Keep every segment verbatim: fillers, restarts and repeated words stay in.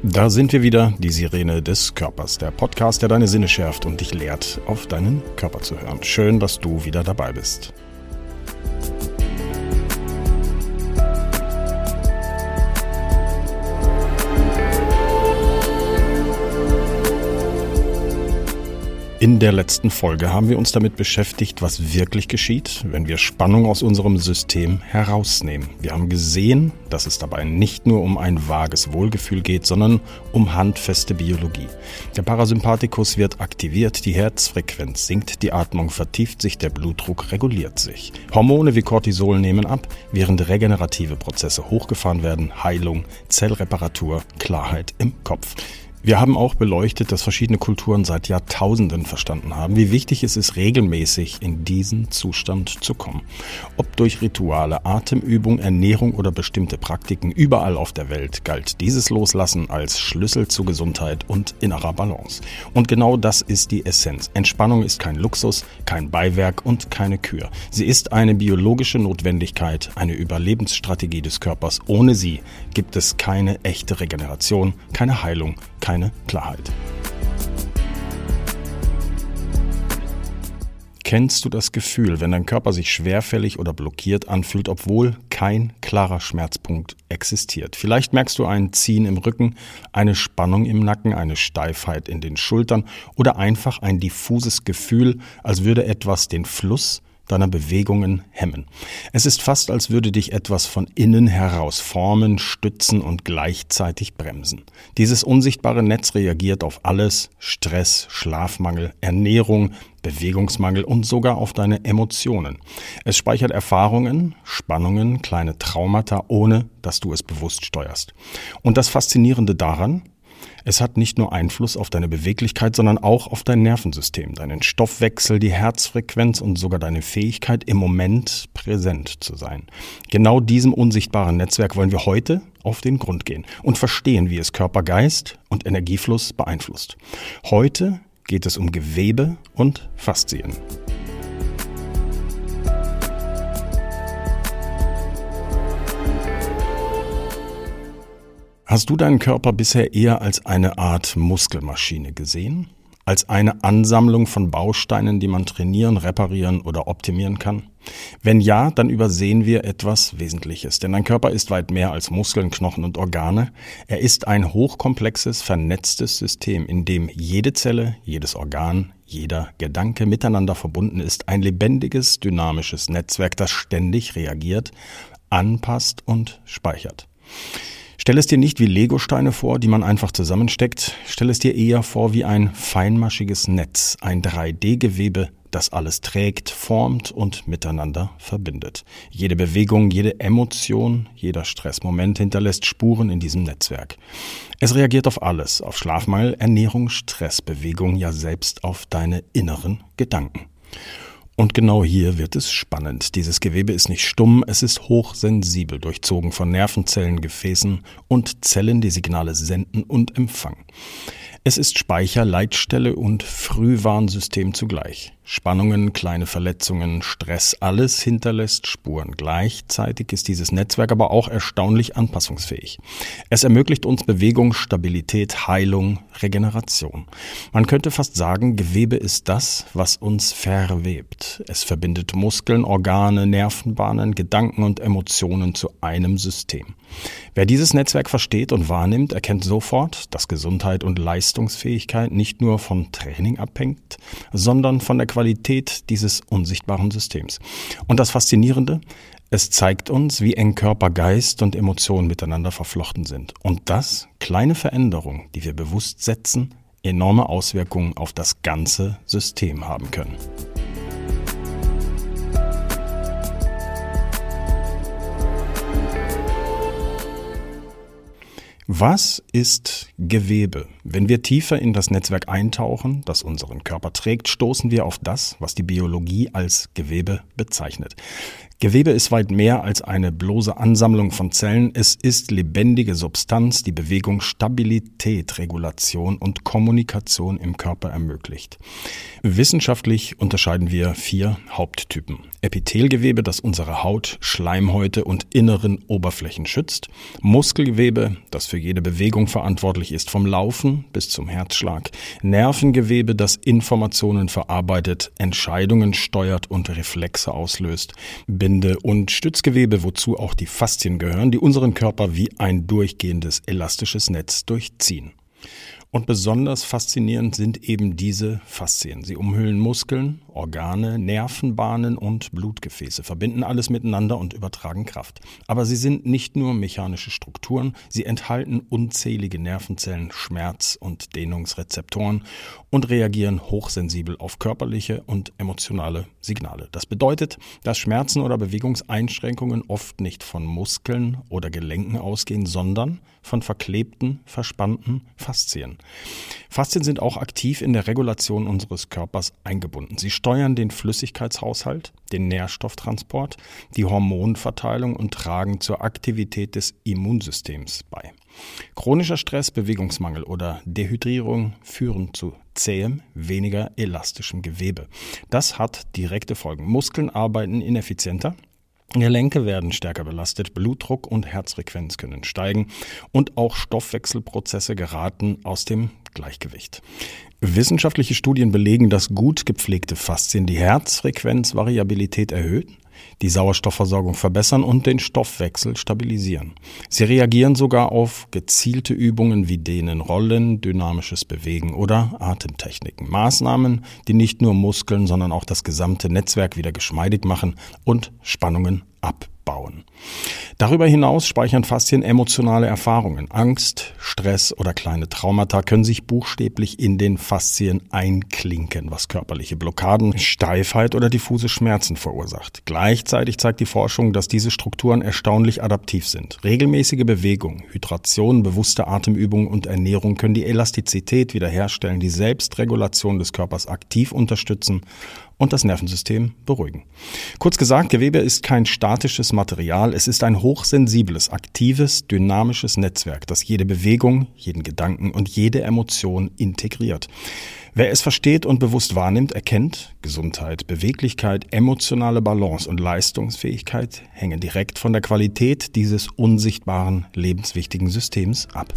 Da sind wir wieder, die Sirene des Körpers, der Podcast, der deine Sinne schärft und dich lehrt, auf deinen Körper zu hören. Schön, dass du wieder dabei bist. In der letzten Folge haben wir uns damit beschäftigt, was wirklich geschieht, wenn wir Spannung aus unserem System herausnehmen. Wir haben gesehen, dass es dabei nicht nur um ein vages Wohlgefühl geht, sondern um handfeste Biologie. Der Parasympathikus wird aktiviert, die Herzfrequenz sinkt, die Atmung vertieft sich, der Blutdruck reguliert sich. Hormone wie Cortisol nehmen ab, während regenerative Prozesse hochgefahren werden, Heilung, Zellreparatur, Klarheit im Kopf. Wir haben auch beleuchtet, dass verschiedene Kulturen seit Jahrtausenden verstanden haben, wie wichtig es ist, regelmäßig in diesen Zustand zu kommen. Ob durch Rituale, Atemübung, Ernährung oder bestimmte Praktiken, überall auf der Welt galt dieses Loslassen als Schlüssel zu Gesundheit und innerer Balance. Und genau das ist die Essenz. Entspannung ist kein Luxus, kein Beiwerk und keine Kür. Sie ist eine biologische Notwendigkeit, eine Überlebensstrategie des Körpers. Ohne sie gibt es keine echte Regeneration, keine Heilung, keine Klarheit. Kennst du das Gefühl, wenn dein Körper sich schwerfällig oder blockiert anfühlt, obwohl kein klarer Schmerzpunkt existiert? Vielleicht merkst du ein Ziehen im Rücken, eine Spannung im Nacken, eine Steifheit in den Schultern oder einfach ein diffuses Gefühl, als würde etwas den Fluss deiner Bewegungen hemmen. Es ist fast, als würde dich etwas von innen heraus formen, stützen und gleichzeitig bremsen. Dieses unsichtbare Netz reagiert auf alles: Stress, Schlafmangel, Ernährung, Bewegungsmangel und sogar auf deine Emotionen. Es speichert Erfahrungen, Spannungen, kleine Traumata, ohne dass du es bewusst steuerst. Und das Faszinierende daran: Es hat nicht nur Einfluss auf deine Beweglichkeit, sondern auch auf dein Nervensystem, deinen Stoffwechsel, die Herzfrequenz und sogar deine Fähigkeit, im Moment präsent zu sein. Genau diesem unsichtbaren Netzwerk wollen wir heute auf den Grund gehen und verstehen, wie es Körper, Geist und Energiefluss beeinflusst. Heute geht es um Gewebe und Faszien. Hast du deinen Körper bisher eher als eine Art Muskelmaschine gesehen? Als eine Ansammlung von Bausteinen, die man trainieren, reparieren oder optimieren kann? Wenn ja, dann übersehen wir etwas Wesentliches. Denn dein Körper ist weit mehr als Muskeln, Knochen und Organe. Er ist ein hochkomplexes, vernetztes System, in dem jede Zelle, jedes Organ, jeder Gedanke miteinander verbunden ist. Ein lebendiges, dynamisches Netzwerk, das ständig reagiert, anpasst und speichert. Stell es dir nicht wie Legosteine vor, die man einfach zusammensteckt. Stell es dir eher vor wie ein feinmaschiges Netz, ein drei D Gewebe, das alles trägt, formt und miteinander verbindet. Jede Bewegung, jede Emotion, jeder Stressmoment hinterlässt Spuren in diesem Netzwerk. Es reagiert auf alles, auf Schlafmangel, Ernährung, Stress, Bewegung, ja selbst auf deine inneren Gedanken. Und genau hier wird es spannend. Dieses Gewebe ist nicht stumm, es ist hochsensibel, durchzogen von Nervenzellen, Gefäßen und Zellen, die Signale senden und empfangen. Es ist Speicher, Leitstelle und Frühwarnsystem zugleich. Spannungen, kleine Verletzungen, Stress, alles hinterlässt Spuren. Gleichzeitig ist dieses Netzwerk aber auch erstaunlich anpassungsfähig. Es ermöglicht uns Bewegung, Stabilität, Heilung, Regeneration. Man könnte fast sagen, Gewebe ist das, was uns verwebt. Es verbindet Muskeln, Organe, Nervenbahnen, Gedanken und Emotionen zu einem System. Wer dieses Netzwerk versteht und wahrnimmt, erkennt sofort, dass Gesundheit und Leistungsfähigkeit nicht nur vom Training abhängt, sondern von der Qualität dieses unsichtbaren Systems. Und das Faszinierende: Es zeigt uns, wie eng Körper, Geist und Emotionen miteinander verflochten sind. Und dass kleine Veränderungen, die wir bewusst setzen, enorme Auswirkungen auf das ganze System haben können. Was ist Gewebe? Wenn wir tiefer in das Netzwerk eintauchen, das unseren Körper trägt, stoßen wir auf das, was die Biologie als Gewebe bezeichnet. Gewebe ist weit mehr als eine bloße Ansammlung von Zellen. Es ist lebendige Substanz, die Bewegung, Stabilität, Regulation und Kommunikation im Körper ermöglicht. Wissenschaftlich unterscheiden wir vier Haupttypen. Epithelgewebe, das unsere Haut, Schleimhäute und inneren Oberflächen schützt. Muskelgewebe, das für jede Bewegung verantwortlich ist, vom Laufen bis zum Herzschlag. Nervengewebe, das Informationen verarbeitet, Entscheidungen steuert und Reflexe auslöst. Binde- und Stützgewebe, wozu auch die Faszien gehören, die unseren Körper wie ein durchgehendes elastisches Netz durchziehen. Und besonders faszinierend sind eben diese Faszien. Sie umhüllen Muskeln, Organe, Nervenbahnen und Blutgefäße, verbinden alles miteinander und übertragen Kraft. Aber sie sind nicht nur mechanische Strukturen, sie enthalten unzählige Nervenzellen, Schmerz- und Dehnungsrezeptoren und reagieren hochsensibel auf körperliche und emotionale Signale. Das bedeutet, dass Schmerzen oder Bewegungseinschränkungen oft nicht von Muskeln oder Gelenken ausgehen, sondern von verklebten, verspannten Faszien. Faszien sind auch aktiv in der Regulation unseres Körpers eingebunden. Sie steuern den Flüssigkeitshaushalt, den Nährstofftransport, die Hormonverteilung und tragen zur Aktivität des Immunsystems bei. Chronischer Stress, Bewegungsmangel oder Dehydrierung führen zu zähem, weniger elastischem Gewebe. Das hat direkte Folgen. Muskeln arbeiten ineffizienter. Gelenke werden stärker belastet, Blutdruck und Herzfrequenz können steigen und auch Stoffwechselprozesse geraten aus dem Gleichgewicht. Wissenschaftliche Studien belegen, dass gut gepflegte Faszien die Herzfrequenzvariabilität erhöhen, die Sauerstoffversorgung verbessern und den Stoffwechsel stabilisieren. Sie reagieren sogar auf gezielte Übungen wie Dehnen, Rollen, dynamisches Bewegen oder Atemtechniken. Maßnahmen, die nicht nur Muskeln, sondern auch das gesamte Netzwerk wieder geschmeidig machen und Spannungen abbauen. Darüber hinaus speichern Faszien emotionale Erfahrungen. Angst, Stress oder kleine Traumata können sich buchstäblich in den Faszien einklinken, was körperliche Blockaden, Steifheit oder diffuse Schmerzen verursacht. Gleichzeitig zeigt die Forschung, dass diese Strukturen erstaunlich adaptiv sind. Regelmäßige Bewegung, Hydration, bewusste Atemübungen und Ernährung können die Elastizität wiederherstellen, die Selbstregulation des Körpers aktiv unterstützen und das Nervensystem beruhigen. Kurz gesagt, Gewebe ist kein statisches Material, es ist ein hochsensibles, aktives, dynamisches Netzwerk, das jede Bewegung, jeden Gedanken und jede Emotion integriert. Wer es versteht und bewusst wahrnimmt, erkennt, Gesundheit, Beweglichkeit, emotionale Balance und Leistungsfähigkeit hängen direkt von der Qualität dieses unsichtbaren, lebenswichtigen Systems ab.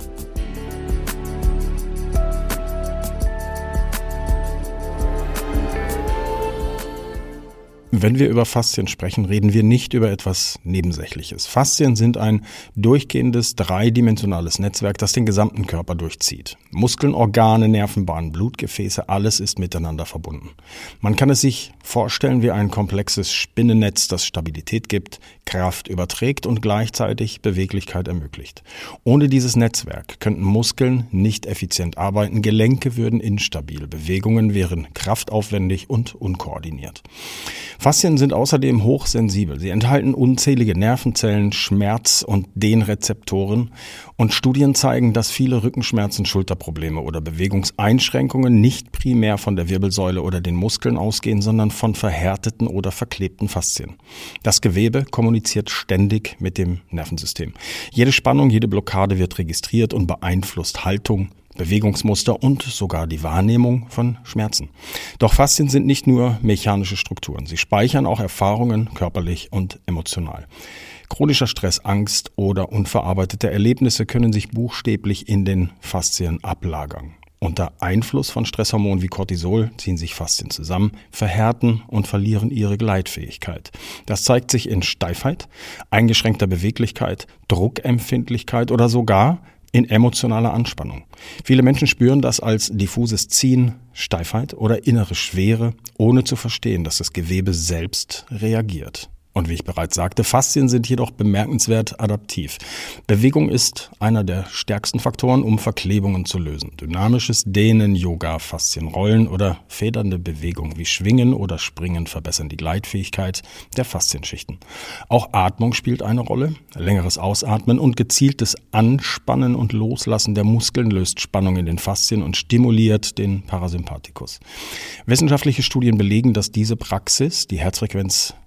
Wenn wir über Faszien sprechen, reden wir nicht über etwas Nebensächliches. Faszien sind ein durchgehendes, dreidimensionales Netzwerk, das den gesamten Körper durchzieht. Muskeln, Organe, Nervenbahnen, Blutgefäße, alles ist miteinander verbunden. Man kann es sich vorstellen wie ein komplexes Spinnennetz, das Stabilität gibt, Kraft überträgt und gleichzeitig Beweglichkeit ermöglicht. Ohne dieses Netzwerk könnten Muskeln nicht effizient arbeiten, Gelenke würden instabil, Bewegungen wären kraftaufwendig und unkoordiniert. Faszien sind außerdem hochsensibel. Sie enthalten unzählige Nervenzellen, Schmerz- und Dehnrezeptoren und Studien zeigen, dass viele Rückenschmerzen, Schulterprobleme oder Bewegungseinschränkungen nicht primär von der Wirbelsäule oder den Muskeln ausgehen, sondern von verhärteten oder verklebten Faszien. Das Gewebe kommuniziert ständig mit dem Nervensystem. Jede Spannung, jede Blockade wird registriert und beeinflusst Haltung, Bewegungsmuster und sogar die Wahrnehmung von Schmerzen. Doch Faszien sind nicht nur mechanische Strukturen. Sie speichern auch Erfahrungen, körperlich und emotional. Chronischer Stress, Angst oder unverarbeitete Erlebnisse können sich buchstäblich in den Faszien ablagern. Unter Einfluss von Stresshormonen wie Cortisol ziehen sich Faszien zusammen, verhärten und verlieren ihre Gleitfähigkeit. Das zeigt sich in Steifheit, eingeschränkter Beweglichkeit, Druckempfindlichkeit oder sogar in emotionaler Anspannung. Viele Menschen spüren das als diffuses Ziehen, Steifheit oder innere Schwere, ohne zu verstehen, dass das Gewebe selbst reagiert. Und wie ich bereits sagte, Faszien sind jedoch bemerkenswert adaptiv. Bewegung ist einer der stärksten Faktoren, um Verklebungen zu lösen. Dynamisches Dehnen, Yoga, Faszienrollen oder federnde Bewegungen wie Schwingen oder Springen verbessern die Gleitfähigkeit der Faszienschichten. Auch Atmung spielt eine Rolle. Längeres Ausatmen und gezieltes Anspannen und Loslassen der Muskeln löst Spannung in den Faszien und stimuliert den Parasympathikus. Wissenschaftliche Studien belegen, dass diese Praxis die Herzfrequenz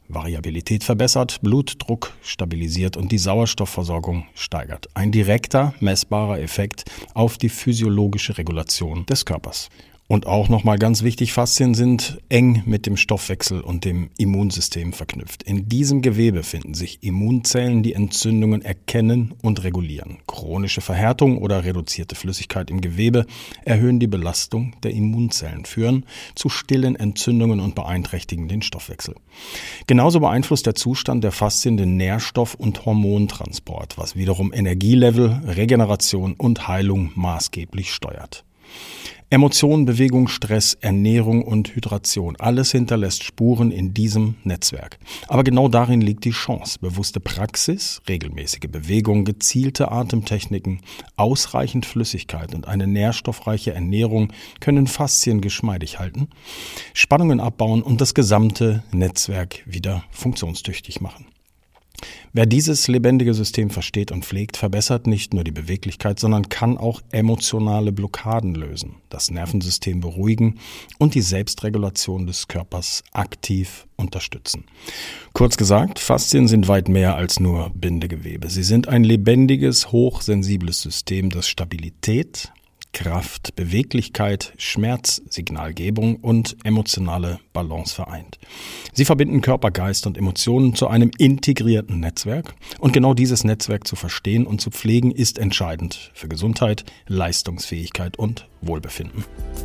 Variabilität verbessert, Blutdruck stabilisiert und die Sauerstoffversorgung steigert. Ein direkter, messbarer Effekt auf die physiologische Regulation des Körpers. Und auch nochmal ganz wichtig, Faszien sind eng mit dem Stoffwechsel und dem Immunsystem verknüpft. In diesem Gewebe finden sich Immunzellen, die Entzündungen erkennen und regulieren. Chronische Verhärtung oder reduzierte Flüssigkeit im Gewebe erhöhen die Belastung der Immunzellen, führen zu stillen Entzündungen und beeinträchtigen den Stoffwechsel. Genauso beeinflusst der Zustand der Faszien den Nährstoff- und Hormontransport, was wiederum Energielevel, Regeneration und Heilung maßgeblich steuert. Emotionen, Bewegung, Stress, Ernährung und Hydration, alles hinterlässt Spuren in diesem Netzwerk. Aber genau darin liegt die Chance. Bewusste Praxis, regelmäßige Bewegung, gezielte Atemtechniken, ausreichend Flüssigkeit und eine nährstoffreiche Ernährung können Faszien geschmeidig halten, Spannungen abbauen und das gesamte Netzwerk wieder funktionstüchtig machen. Wer dieses lebendige System versteht und pflegt, verbessert nicht nur die Beweglichkeit, sondern kann auch emotionale Blockaden lösen, das Nervensystem beruhigen und die Selbstregulation des Körpers aktiv unterstützen. Kurz gesagt, Faszien sind weit mehr als nur Bindegewebe. Sie sind ein lebendiges, hochsensibles System, das Stabilität, Kraft, Beweglichkeit, Schmerzsignalgebung und emotionale Balance vereint. Sie verbinden Körper, Geist und Emotionen zu einem integrierten Netzwerk. Und genau dieses Netzwerk zu verstehen und zu pflegen, ist entscheidend für Gesundheit, Leistungsfähigkeit und Wohlbefinden.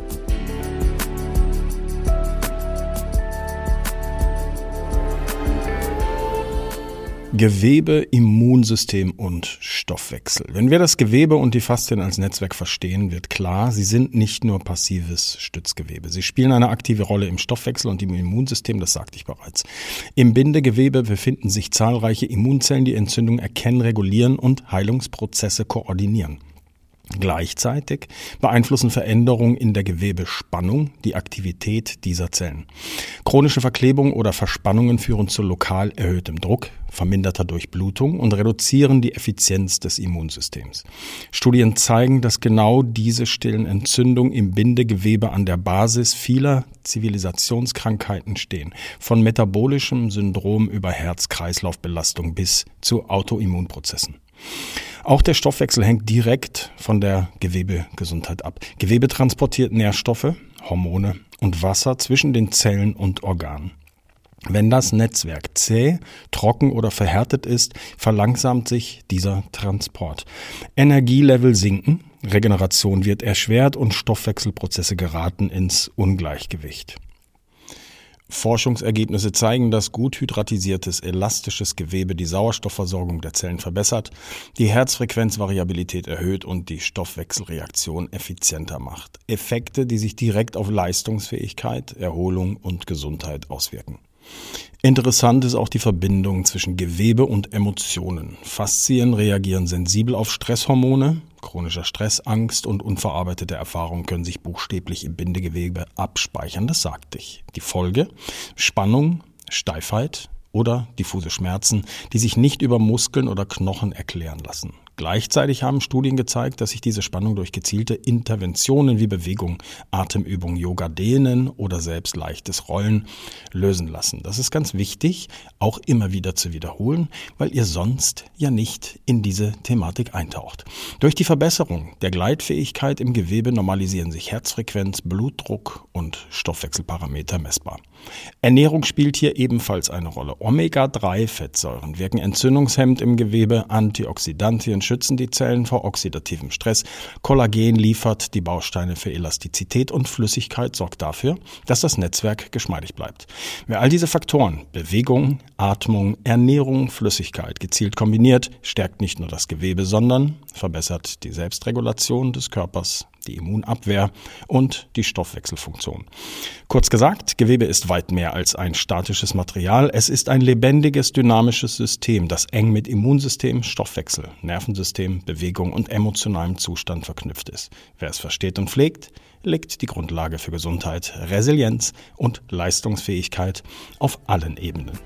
Gewebe, Immunsystem und Stoffwechsel. Wenn wir das Gewebe und die Faszien als Netzwerk verstehen, wird klar, sie sind nicht nur passives Stützgewebe. Sie spielen eine aktive Rolle im Stoffwechsel und im Immunsystem, das sagte ich bereits. Im Bindegewebe befinden sich zahlreiche Immunzellen, die Entzündung erkennen, regulieren und Heilungsprozesse koordinieren. Gleichzeitig beeinflussen Veränderungen in der Gewebespannung die Aktivität dieser Zellen. Chronische Verklebung oder Verspannungen führen zu lokal erhöhtem Druck, verminderter Durchblutung und reduzieren die Effizienz des Immunsystems. Studien zeigen, dass genau diese stillen Entzündungen im Bindegewebe an der Basis vieler Zivilisationskrankheiten stehen, von metabolischem Syndrom über Herz-Kreislauf-Belastung bis zu Autoimmunprozessen. Auch der Stoffwechsel hängt direkt von der Gewebegesundheit ab. Gewebe transportiert Nährstoffe, Hormone und Wasser zwischen den Zellen und Organen. Wenn das Netzwerk zäh, trocken oder verhärtet ist, verlangsamt sich dieser Transport. Energielevel sinken, Regeneration wird erschwert und Stoffwechselprozesse geraten ins Ungleichgewicht. Forschungsergebnisse zeigen, dass gut hydratisiertes, elastisches Gewebe die Sauerstoffversorgung der Zellen verbessert, die Herzfrequenzvariabilität erhöht und die Stoffwechselreaktion effizienter macht. Effekte, die sich direkt auf Leistungsfähigkeit, Erholung und Gesundheit auswirken. Interessant ist auch die Verbindung zwischen Gewebe und Emotionen. Faszien reagieren sensibel auf Stresshormone. Chronischer Stress, Angst und unverarbeitete Erfahrungen können sich buchstäblich im Bindegewebe abspeichern, das sagte ich. Die Folge? Spannung, Steifheit oder diffuse Schmerzen, die sich nicht über Muskeln oder Knochen erklären lassen. Gleichzeitig haben Studien gezeigt, dass sich diese Spannung durch gezielte Interventionen wie Bewegung, Atemübung, Yoga, Dehnen oder selbst leichtes Rollen lösen lassen. Das ist ganz wichtig, auch immer wieder zu wiederholen, weil ihr sonst ja nicht in diese Thematik eintaucht. Durch die Verbesserung der Gleitfähigkeit im Gewebe normalisieren sich Herzfrequenz, Blutdruck und Stoffwechselparameter messbar. Ernährung spielt hier ebenfalls eine Rolle. Omega drei Fettsäuren wirken entzündungshemmend im Gewebe, Antioxidantien schützen die Zellen vor oxidativem Stress, Kollagen liefert die Bausteine für Elastizität und Flüssigkeit sorgt dafür, dass das Netzwerk geschmeidig bleibt. Wer all diese Faktoren, Bewegung, Atmung, Ernährung, Flüssigkeit gezielt kombiniert, stärkt nicht nur das Gewebe, sondern verbessert die Selbstregulation des Körpers, die Immunabwehr und die Stoffwechselfunktion. Kurz gesagt, Gewebe ist weit mehr als ein statisches Material. Es ist ein lebendiges, dynamisches System, das eng mit Immunsystem, Stoffwechsel, Nervensystem, Bewegung und emotionalem Zustand verknüpft ist. Wer es versteht und pflegt, legt die Grundlage für Gesundheit, Resilienz und Leistungsfähigkeit auf allen Ebenen.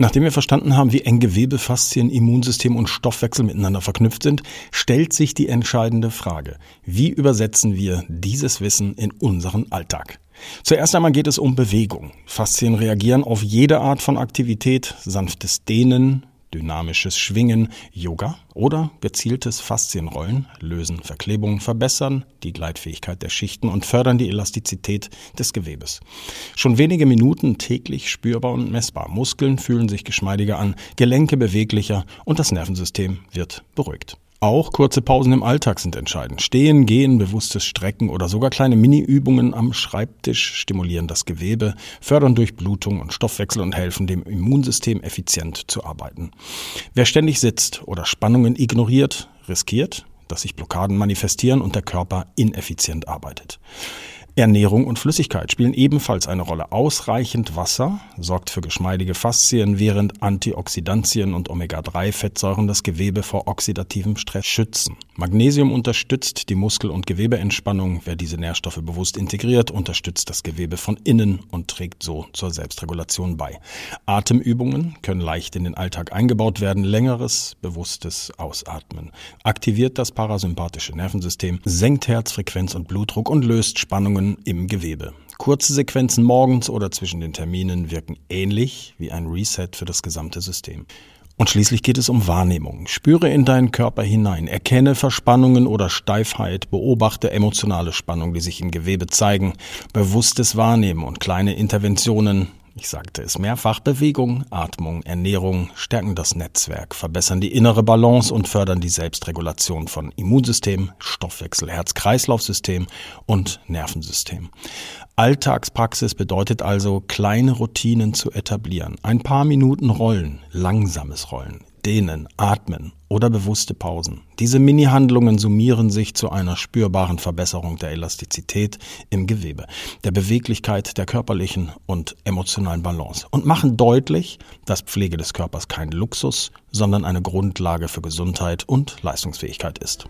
Nachdem wir verstanden haben, wie eng Gewebe, Faszien, Immunsystem und Stoffwechsel miteinander verknüpft sind, stellt sich die entscheidende Frage: Wie übersetzen wir dieses Wissen in unseren Alltag? Zuerst einmal geht es um Bewegung. Faszien reagieren auf jede Art von Aktivität, sanftes Dehnen, dynamisches Schwingen, Yoga oder gezieltes Faszienrollen lösen Verklebungen, verbessern die Gleitfähigkeit der Schichten und fördern die Elastizität des Gewebes. Schon wenige Minuten täglich spürbar und messbar. Muskeln fühlen sich geschmeidiger an, Gelenke beweglicher und das Nervensystem wird beruhigt. Auch kurze Pausen im Alltag sind entscheidend. Stehen, Gehen, bewusstes Strecken oder sogar kleine Mini-Übungen am Schreibtisch stimulieren das Gewebe, fördern Durchblutung und Stoffwechsel und helfen dem Immunsystem effizient zu arbeiten. Wer ständig sitzt oder Spannungen ignoriert, riskiert, dass sich Blockaden manifestieren und der Körper ineffizient arbeitet. Ernährung und Flüssigkeit spielen ebenfalls eine Rolle. Ausreichend Wasser sorgt für geschmeidige Faszien, während Antioxidantien und Omega drei Fettsäuren das Gewebe vor oxidativem Stress schützen. Magnesium unterstützt die Muskel- und Gewebeentspannung. Wer diese Nährstoffe bewusst integriert, unterstützt das Gewebe von innen und trägt so zur Selbstregulation bei. Atemübungen können leicht in den Alltag eingebaut werden. Längeres, bewusstes Ausatmen aktiviert das parasympathische Nervensystem, senkt Herzfrequenz und Blutdruck und löst Spannungen im Gewebe. Kurze Sequenzen morgens oder zwischen den Terminen wirken ähnlich wie ein Reset für das gesamte System. Und schließlich geht es um Wahrnehmung. Spüre in deinen Körper hinein, erkenne Verspannungen oder Steifheit, beobachte emotionale Spannungen, die sich im Gewebe zeigen, bewusstes Wahrnehmen und kleine Interventionen. Ich sagte es mehrfach: Bewegung, Atmung, Ernährung stärken das Netzwerk, verbessern die innere Balance und fördern die Selbstregulation von Immunsystem, Stoffwechsel, Herz-Kreislauf-System und Nervensystem. Alltagspraxis bedeutet also, kleine Routinen zu etablieren. Ein paar Minuten Rollen, langsames Rollen, Dehnen, Atmen oder bewusste Pausen. Diese Mini-Handlungen summieren sich zu einer spürbaren Verbesserung der Elastizität im Gewebe, der Beweglichkeit, der körperlichen und emotionalen Balance und machen deutlich, dass Pflege des Körpers kein Luxus, sondern eine Grundlage für Gesundheit und Leistungsfähigkeit ist.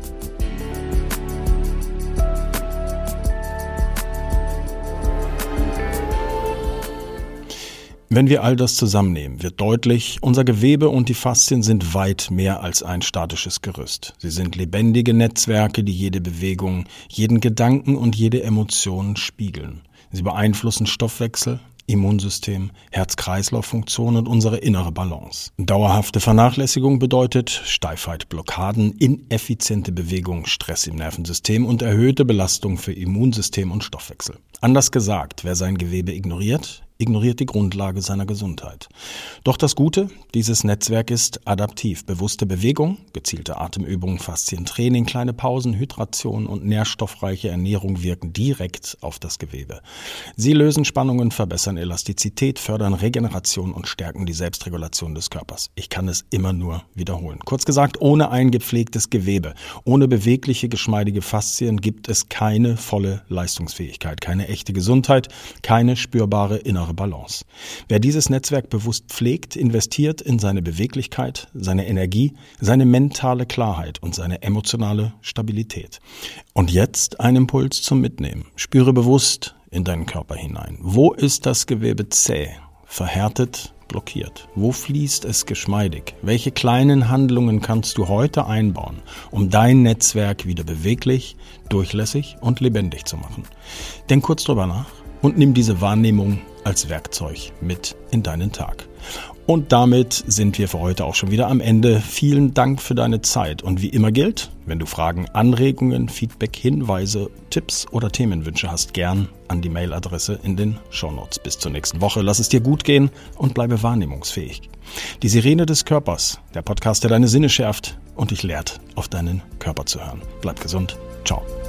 Wenn wir all das zusammennehmen, wird deutlich, unser Gewebe und die Faszien sind weit mehr als ein statisches Gerüst. Sie sind lebendige Netzwerke, die jede Bewegung, jeden Gedanken und jede Emotion spiegeln. Sie beeinflussen Stoffwechsel, Immunsystem, Herz-Kreislauf-Funktion und unsere innere Balance. Dauerhafte Vernachlässigung bedeutet Steifheit, Blockaden, ineffiziente Bewegung, Stress im Nervensystem und erhöhte Belastung für Immunsystem und Stoffwechsel. Anders gesagt, wer sein Gewebe ignoriert, ignoriert die Grundlage seiner Gesundheit. Doch das Gute, dieses Netzwerk ist adaptiv. Bewusste Bewegung, gezielte Atemübungen, Faszientraining, kleine Pausen, Hydration und nährstoffreiche Ernährung wirken direkt auf das Gewebe. Sie lösen Spannungen, verbessern Elastizität, fördern Regeneration und stärken die Selbstregulation des Körpers. Ich kann es immer nur wiederholen. Kurz gesagt, ohne ein gepflegtes Gewebe, ohne bewegliche, geschmeidige Faszien gibt es keine volle Leistungsfähigkeit, keine echte Gesundheit, keine spürbare innere Balance. Wer dieses Netzwerk bewusst pflegt, investiert in seine Beweglichkeit, seine Energie, seine mentale Klarheit und seine emotionale Stabilität. Und jetzt ein Impuls zum Mitnehmen. Spüre bewusst in deinen Körper hinein. Wo ist das Gewebe zäh, verhärtet, blockiert? Wo fließt es geschmeidig? Welche kleinen Handlungen kannst du heute einbauen, um dein Netzwerk wieder beweglich, durchlässig und lebendig zu machen? Denk kurz drüber nach und nimm diese Wahrnehmung als Werkzeug mit in deinen Tag. Und damit sind wir für heute auch schon wieder am Ende. Vielen Dank für deine Zeit. Und wie immer gilt, wenn du Fragen, Anregungen, Feedback, Hinweise, Tipps oder Themenwünsche hast, gern an die Mailadresse in den Shownotes. Bis zur nächsten Woche. Lass es dir gut gehen und bleibe wahrnehmungsfähig. Die Sirene des Körpers, der Podcast, der deine Sinne schärft und dich lehrt, auf deinen Körper zu hören. Bleib gesund. Ciao.